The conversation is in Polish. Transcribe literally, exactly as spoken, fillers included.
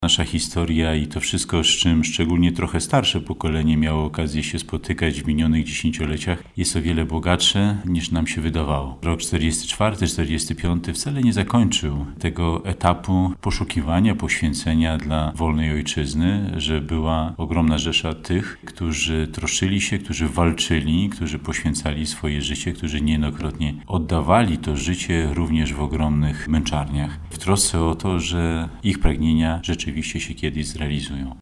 Nasza historia i to wszystko, z czym szczególnie trochę starsze pokolenie miało okazję się spotykać w minionych dziesięcioleciach, jest o wiele bogatsze niż nam się wydawało. Rok czterdziesty czwarty czterdziesty piąty wcale nie zakończył tego etapu poszukiwania, poświęcenia dla wolnej ojczyzny, że była ogromna rzesza tych, którzy troszczyli się, którzy walczyli, którzy poświęcali swoje życie, którzy niejednokrotnie oddawali to życie również w ogromnych męczarniach, w trosce o to, że ich pragnienia rzeczywiście się kiedyś zrealizują.